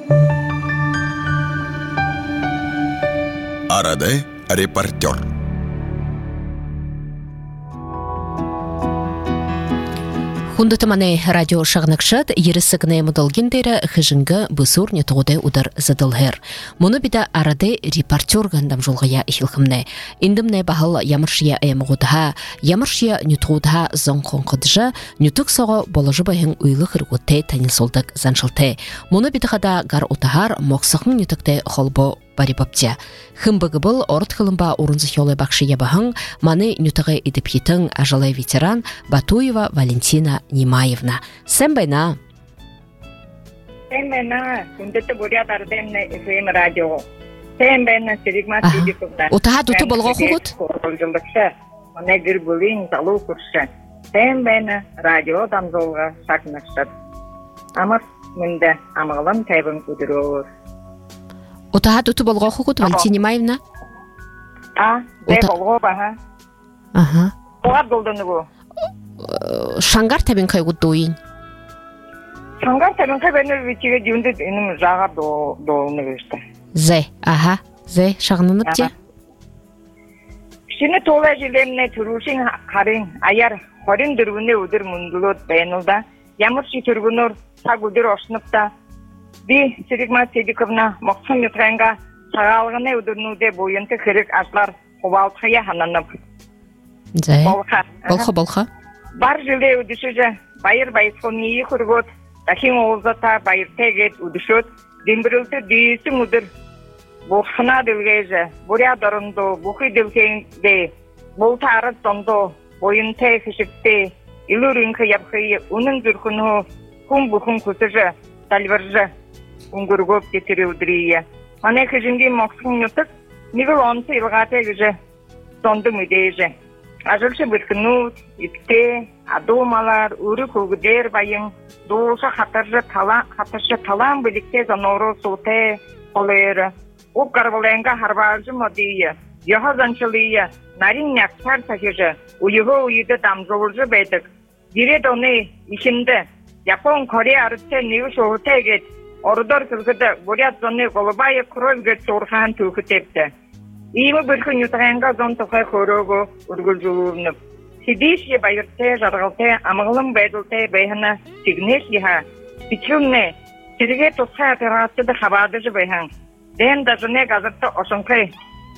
Арада репортер. Хундатамане радио шагнакшат ересігіне мұдалгендері хыжынғы бұсур нетоғыдай удар задылғыр. Мұны біда арады репортер ғандам жолғая ихілхімне. Индімне бағыл ямыршия әйміғудыға, ямыршия нетоғыдыға зон қонқыдыжы, нетік соғы болыжы байын ұйлы қырғытты тәнел солдық заншылты. Мұны бідіғада ғар ұтағар моқсықын нетікті қолбы барибапте. Хымбығы бұл орыт қылымба орынзы хелы бақшы ебағын, маны нютығы едіп етің ажалай ветеран Батуева Валентина Немаевна. Сән байна? Сән байна, күндеті бұрят ардемні FM радио. Сән байна, Серигмат Сидиковда. Отаға дүті болға құғыт? Қорғылжылықшы, мұны гір бұлын залу күрші. Сән байна, радио дамзолға шақнықшыд. Амыр мүнді амығылым тәйбін күдірі. Отаға дүті болға құғыт, Валентина Немаевна? Дәй болға баға. Оғат болдыны бұл. Шангар тәбін қайғыт дойын? Шангар тәбін қайғыны өтеге дейінді үнім жағар доғыны өшті. Зәй, зәй, шағынынып де? Кішіні тола желеміне түрушин қарин, аяр, хорин дүргіне өдір мұндылот бәйінілда, ямырши түргінір сақ өдір ошыныпта, Би Серигмат Сидиковна моқсын ютренга сағалғыны өдірнуде бойынты қырық ашлар қобалтқыя хананып. Зәй, болха. Бар жылы өдішіжі, байыр байысқылнейі құрғыт, тахин оғызата байыр тәгет өдішіт, дембірілті дүйісің өдір. Бұқсына ділгейжі, бұря дұрынды, бұқы ділгейінде, бұл тарыз донды, бойынты қышыпты, илу рүнкі япқıyы, оның зүркіні күн бұқын күсіжі, талвыржы. Унгургоп кетері өдірейі. Мане кіжінген моқсын нүтік, негіл онсы илғаты кіжі, сонды мүдейжі. Ажылшы біркінут, итте, адумалар, үрі көгідер байын, доғылшы қатыршы талан білікте занору соты қолайыры. Оқ қарбылайынға харбаржы модейі, яға заншылыйы, нарин няксар сахижы, ұйығы ұйыды дамзылжы бәйдік. Дирет оны ишінді, Япон Корея арытты неу шоғыты егет, Ордор кілгіді бұрят зоны қолыбайы құрылгет сорған түкі тепті. Иймі біркін ютағанға зон тұқай қорығы үргіл жылуынып. Сидейші байырты, жарғылты, амығылым бәйділті бәйхіні сигнеш еға. Пичіліне, сірге тұсқа операцияды қабадыжы бәйхін. Дән дажыне ғазырты осынқай.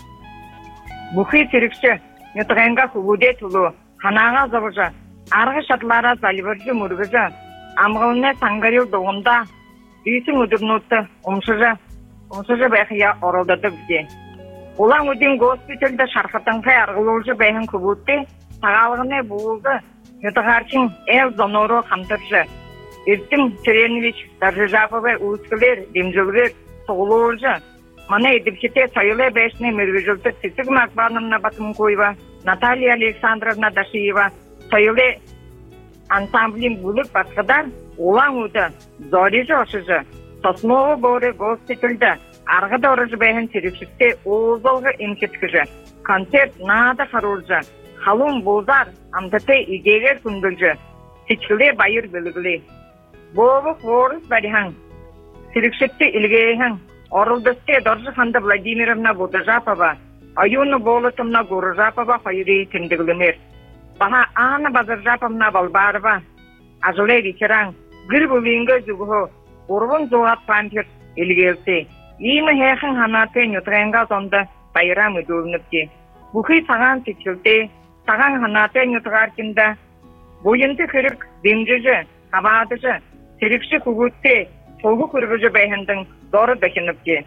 Бұқи сірікші, ютағанға құғуде тұлу, қанаға зығыжы, арғы шатлара залivыржы мұргызы, амығылыне саңғарил доғында, Үйсің өдірнуытты, ұмшыжы бәйхия орылдады бізде. Олаң өден госпиталді шарқытынқай арғылуылжы бәйхін көбітті, сағалығыны бұғылды, нүтіғаршың әл зонору қамтыршы. Ертім Теренович, Даржыжаповы, ұйскілер, демжілгер, соғылуылжы. Мана едіпшете сайылы бәшіне мөргіжілді Сесік Макбанымна Батымкоева, Наталья Александровна Дашиева, сайылы ансамблин бұлық басқадар, Олаң өді, зорежі ашыжы, Сосмовы бөрі госпиталді, арғыда орыжы бәйін терекшікте оғызылғы емкеткіжі, концерт нады қарулжы, қалун болзар, амтыты игегер күнгілжі, сечкіле байыр білігілі. Бовы қорыс бәріхаң, терекшікте илгейхаң, орылдысте Доржы Ханды Владимировна Будажапова, Аюны Болытымна Гурыжапова хайырей тіндігілімер. Баха Анна Базаржаповна Балбарова, Ажылай ветеран, Гір бұліңгі зүгіғі, ұрғын зоғат пампер елгелсе. Иймі хәйхін ханаты нүтірәнға зонды байрам өділініпте. Бұқи саған сечілді, саған ханаты нүтіраркінді. Бойынты кірік демжіжі, қабадыжы, серікші күгітті, солғы күргіжі бәйхіндің зоры дәкініпте.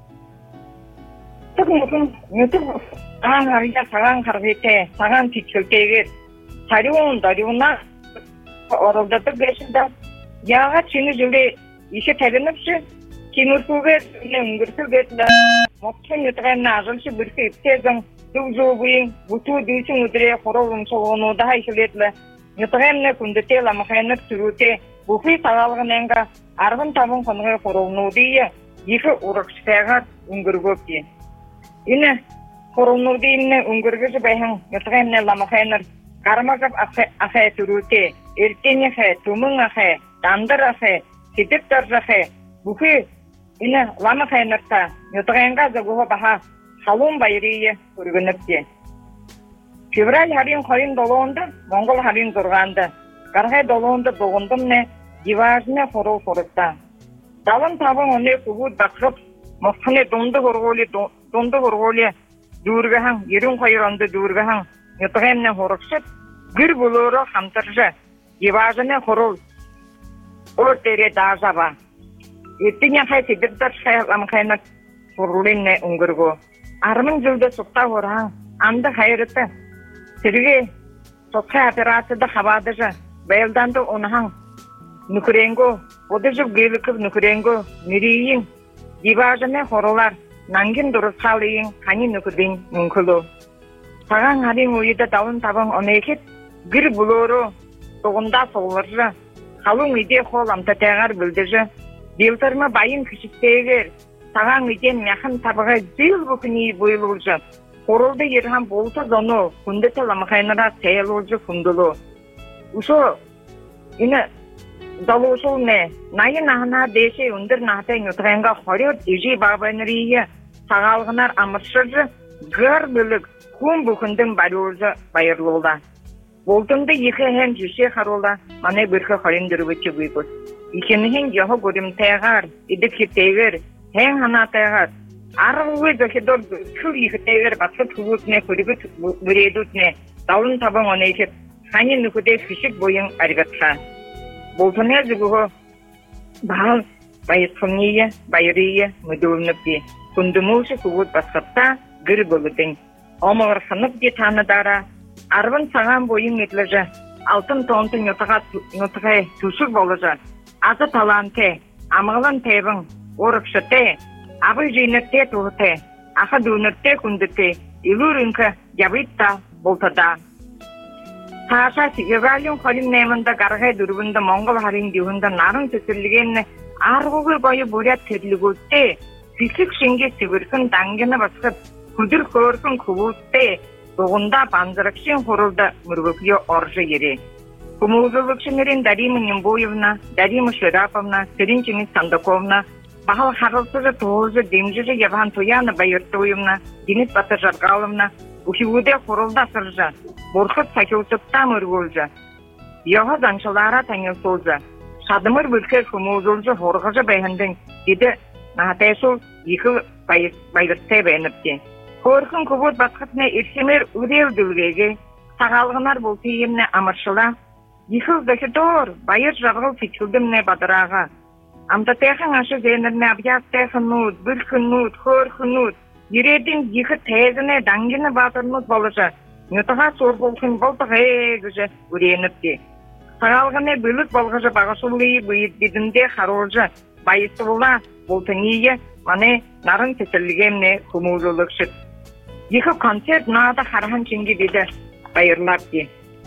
Тұқ мүкін нүтір саған қария саған қарғеті, саған сечілдегер, дариуна орылдады бәшілді. Яға чені жүлі еші тәгініпші, кеміркугер, үңгіркугерлі, моқсын үтіғанна ажылшы бүркі үптезің, дүл бұйын, бұту дүйсің үдіре қорылын соғынуды хайшылетлі, үтіғанна күндіте ламықайнып сүруте, бұқи сағалығын әңға, арғын табын қонғы қорылынуды екі ұрықшықайға үңгіргөпте. Ині қорылынуды еміне үңгіргізі бәйін үтіғанна ламықайныр, қармағып ақай сүруте, эртене хэ, тумын хэ, дандар хэ, сетеп таржа хэ, бұқи Ine lama kaynarta yutağınga zaguha baha halun bayriye urgunupti. Fevral harin koyun doluğunda, Mongol harin durganda. Qargay doluğunda doğundum ne, divajine horul horukta. Dalın tabın onu kubud bakıp, muhsine dondu hurguli, durgahan, yerin koyurandı durgahan, yutağımne horukşıp, gür buluru hamtırcı, divajine horul. Ortere dağzaba. Ettiğine hayti bir dar şayaklam kaynak hurulinne ungurgu. Armın zülde sokta horhan, andı hayrıtı. Sirgi, sokta operasyada havadıcı, bayıldan da onahan. Nukurengo, odacı gıylıkıp nukurengo, niriyin, divajine horular, nangin duruz haliyin, hani nukudin münkulu. Sağan halin uyuda dalın tabın onu ekip, gır buluru, doğunda soğurcu, halın ide hol amtatağar bildici, bildirme bayın küçükteğer, sağan iden yakın tabıға zil bukuni buyulurcu, horulda yerhan bolta zonu, kunde talamakaynara seyalurcu kundulu. Uşo, yine dalı uşul ne, nayı nahana deşe undir nahta yutğenga horyor, iji babanırıyı, sağalgınar amırşırcı, gır bilik, kum bukundun barıyorcu bayırlığla. Boltumda yıkı hem cüse harola, mane birki harindirvıcı buygur. İkinihin yahu gurim teğar, idip hitteğir, hen hana teğar. Arığı dökedor kül yıkı teğir, batı tuvut ne, kuribit büredut ne, dalın taban onu ekip, hani nükude fişik boyun argatsa. Boltumda zıguhu, bahal, bayıtkınniye, bayırıya, müdürünüp di. Kundumuşu tuvut basıpta, gır buludun. Omağır sınıp di tanıdara, Arvın sağan boyun etlici, altın tontun yutuğa tuşuk bolucu, azı talante, amağlan tebin, orıkşıte, abı jinette tuğute, ağı dünürte kundute, ilur ünkü yabitta boltada. Taşa sigevalyon kolim neminde gargay durubunda Mongol harin dihunda narın tüsürlügenine arğıgı boyu buryat terligütte, fisik şinge sivırkın dangine basıp, kudur korkun kuvutte, Doğunda banzırıkşın horulda mürgüklü orju yeri. Kumuzulukşınların Darima Nimboyevna, Darima Şerapovna, Serinçinin Sandakovna, Bahal Harılsızı Toğuzı Demcici Yevhan Toyana Bayırtoyevna, Deniz Batırjargalovna, Uhivude horulda sırca, Borkut Sakyotıpta mürgülca. Yağı zançılara tanıl solca. Şadımır bülke kumuzulcu horgıcı beğendin, dedi Nahatesul yıkı bayırtse beğenipti. Korkun kubut batkıtne irsimer udev dülgege, sağalgınar boltiyemne amırşıla, yıkıldaki doğur, bayır javgıl fikildimne badırağa. Amda teğen aşı zenirne abyak teğen nut, bülkün nut, korkun nut, yüredin yıkı tezine dangine batır nut bolacak, nutağa sor bolkun boltığı egüce urenipti. Sağalgıne bülük bolgıcı bağışılıyı bıyıt didinde harolca, bayısıvıla boltuniye, mane narın tesilligemne kumuzuluk şıt. Yıkı konser nada harhan çingi dedi, bayırlar di.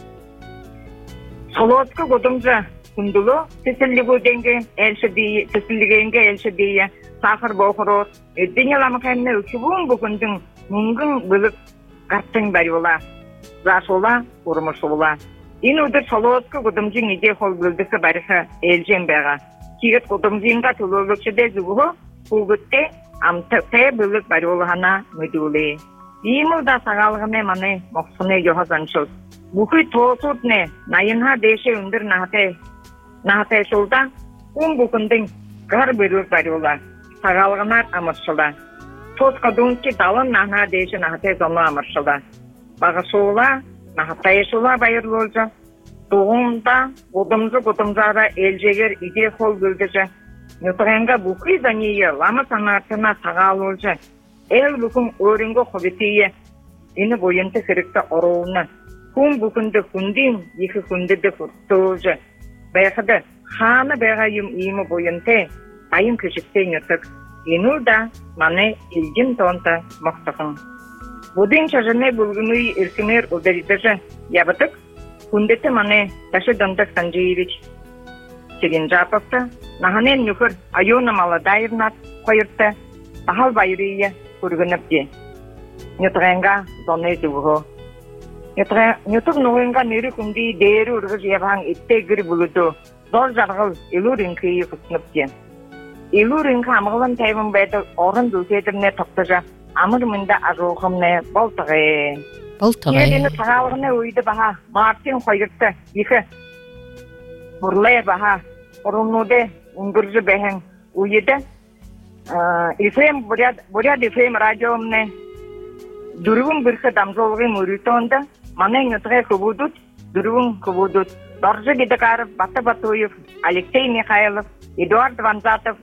Solotku godumca kundulu, tesilligenge elşi diye, sahır boğurur, dünyalamakayna ükübun bugündün mungın bılık kartın baryola, rasola, urmuşula. İnudur solotku godumcun ide hol bıldısı barısı elcen bağa. Kiget godumcunga tululukçı de zuguhu, Kulgutte amtıkte bılık baryoğluğuna müdüle. İyimilda sağalgıne mane moksune yohazançıl. Bukuy toğsut ne, nayınha deşe ündür nahate şulda, bukundun gar bılık baryoğla, sağalgınar amırşıla. Toz kadunki dalın nahna deşe nahate zonu amırşıla. Bağışıla, nahate şula bayırlı olca. Doğumda, godumzara elceger ide kol güldüce. Nutağınga bukuy zaniye lama sanatına sağal olca. El bukun öğrengo hobitiye. İni boyunta sırıkta oruğuna. Kum bukundu kundin, yıkı kundide fırtılca. Bayakada, hana bayayım iyimi boyunta, ayım küçükte nutuk. İnul da, mane ilgin tonta moktakın. Budin çajane bulgunu irkimer udaridaca. Yabatık, kundete mane taşı dandak Sanjayeviç. Çirincapovta, nahanen yukur ayona maladayırnat koyurta, bahal bayırıya kurgunupti. Nutağınga zonay zuğu. Nutuk nuğunga neri kundi değeri urguz yabhan itte giri buludu. Zor zargıl ilur inkıyı kısnupti. Илурин камгалан тайван байды орын дүлтедірне тоқтыжа. Амырмында ажуғымне болтығы. Едені тағалығыны өйді баға. Мартин қойыртты. Екі бұрлай баға. Ұрынуды үңгіржі бәхін өйді. Буряд FM радиомне дүргін біркі дамжолғын үрітонды. Манай нүтіғай күбудут, дүргін күбудут. Доржы Бедекаров, Баты-Батуев, Алексей Михайлов, Эдуард Ванзатов,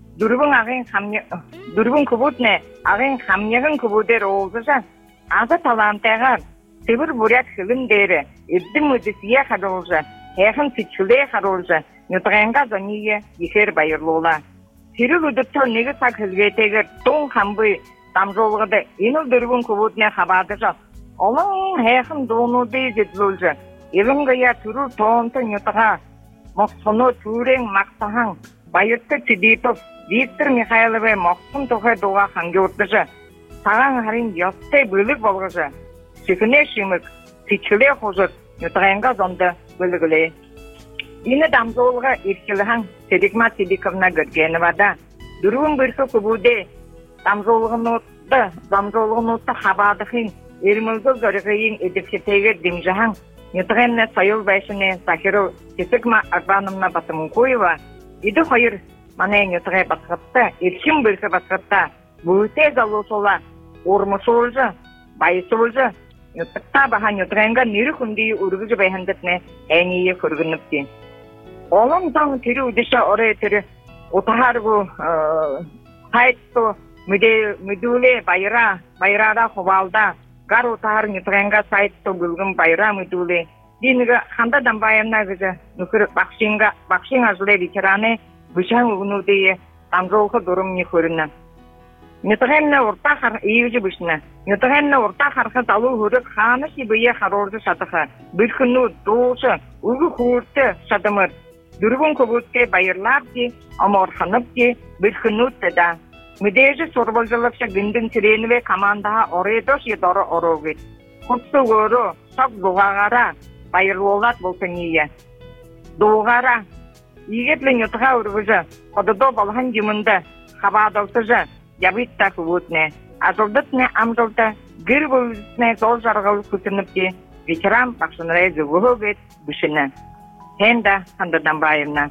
дүргін күбудне, ағын қамнегін күбудер олдыжа. Азы талантайғар, севір бурят хылын дәрі, үрдің өдісие қаролжа, әхін сүтшіле қаролжа, нүтіғанға зоние ефер байырлула. Сирил үдіртіл негі сақ хізветегір, тоң қамбы, дамжолғыды, еніл дүргін күбудне қабадыжа. Олың әхін доңуды зетілжа. Еліңгая түрір тоғынты нүтіға, мұқсыны түрен мақтағаң, байыртты Тидитов, Виктор Михайловы мұқсын тұғы доға қанге өттіжі. Саған ғарин ястай бөлік болғыжы. Шекіне шемік, сетшіле қожыр, нүтіғанға зонды бөлігілі. Ені дамзолға еркеліған Седикма Сидиковна көргені вада. Дүргін біркі күбуде, дамзолғын отты қабадықын, ермілгі көргейін едіпшетегер демжіған. Нүтіғанны сайыл бәшіне Сахиру Седикма Арбанымна Батымынкуева, еді қойыр манай нүтіғай басқытты, еркім біркі басқытты. Бұйте залу сола, ормысы олжы, байысы олжы. Нүтіқта баға нүтіғанға нері күндей үргізі бәйхіндітіне әнейе көргініпті. Олың таң түрі үдіші орай түрі отағар бұ сайтты мүділі байрада құбалда. Гар отағар нүтіғанға сайтты бүлгін байра мүділі. Дейінігі қанда дамбайымна күзі нүкір бақшин ажылы ветераны бүшан ұғынудейі дамжолғы дұрым не көріні. Нүтіғанны ортақ егізі бүшіні. Нүтіғанны ортақ арқы залу хүрік қаны шибые қарорды шатықы. Бүлкіну доғышы, ұғы құырты шадымыр. Дүргін көбітке байырлар де, аморханып де, бүлкіну тіда. Мүдежі сорболжылықшы гүндін тіреніве командаға орайдош едоры орогет. Құтсы өрі, сақ доғағара, байырлолат болсын ие. Доғара, егетлі нүтіға үргізі, қодыдо болған жымынды, қабадалтыжы, ябытта күбітіне. Ажылдытіне амжылды, гір бөлісіне зол жарғалы күтініпте, ветеран бақшынырай зүгігет бүшіні. Хенда қандыдан байымна.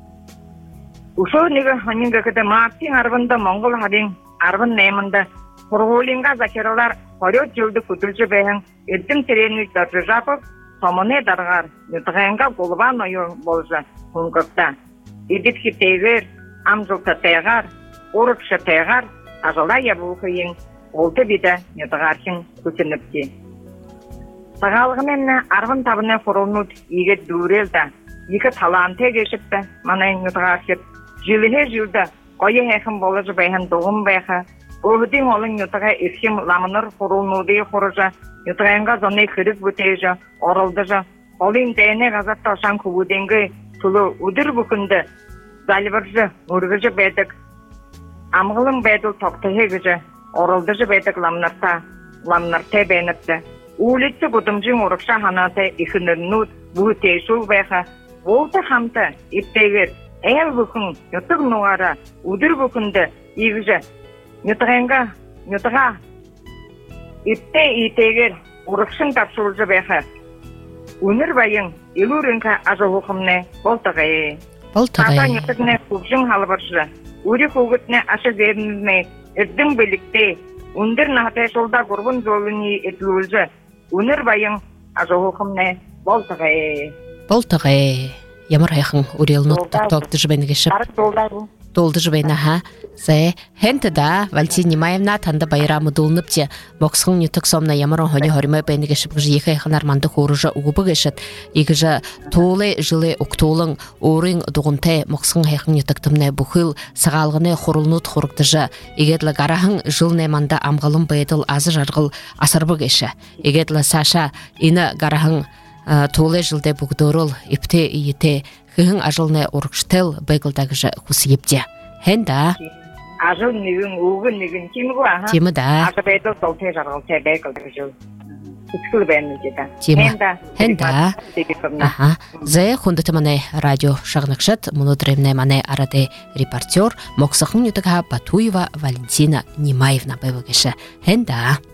Ушо неге ханинга кыды Мартин арбында Моңгол хадин арбын наймында Құрғолинға закиралар хорет жылды күтілші бәйін өттім теренік дәржі жапып, сомыне дарғар, нүтіғанға голубан ойын болжы күнгіпті. Едеткі тейгер, амжылты тейгар, орықшы тейгар, ажыла ябуқыйын, олты биді нүтіғаршын күтініпті. Сағалығымен арбын табыны құрылнуд егет дөрелді, екі таланты кешіпті, манай нүтіғаршып. Жылығы жылды, қойы әкім болыжы бәйін доғым бәйі, өғыден олың нүтіға ескім ламыныр құрылнуды құрыжы, нүтіғанға зоны күрік бүтейжі, орылдыжы, олың дәйіне ғазатта шан күбуденгі тұлы үдір бүкінді, залібіржі, үргіжі бәдік, амғылың бәділ тоқтығы күжі, орылдыжы бәдік ламнарта бәйініпті. Улетті бұдымжың ұрықша ханаты ихінірнуд, бұғытей шул бәйі, олты қамты, иптегер, әл бүкін, нүтіг нуғара, үдір бүкінді, егізі, нүтіға, ипте итегер, ұрықшын тапшылжы бәйі. Өнір байың, илурінка ажы ғықымны болтығы. Ата нүтігіне күпжің халыбыршы, үрі күгітіне ашы зерінізіне, үрдің білікте, үндір нағатай жолда ғұрбын жолыны етілуілжі. Өнір байың ажы ғықымны болтығы. Ямар хайхын урелнут тоқты жібені кешіп. Толды жібені, Зай, хенті да, Валентина Немаевна танда байрамы долыныпте, моқсың нүтік сомна ямарон хоне хориме бәні кешіп күжі екі айқын арманды қорыжы ұғыбы кешіп. Егіжі толы жылы ұқтолың орын дұғынтай моқсың хайхын нүтіктімне бұқыл сағалғыны қорылнут қорықтыжы. Егедлі гарахың жыл найманда амғылым бәйділ азы жарғыл асырбы кеші. Егедлі Саша, ині гарахың толы жылды бұғдорыл, ипте иете, хыхың ажылны ұрықштыл бәйгілдәгіжі құсы епте. Хенда? Ажыл нэгін, уғын нэгін, темі ғой, Темі да. Ағы бәйділ солты жарғыл тәй бәйгілдәгіжі. үскүл байна жида. Хенда. Аха. Зе хундатамане радио шагнакшат мунутрemне мане араде репортер Моксахун Ютага Батуева Валентина Нимаевна бевгеше. Хенда.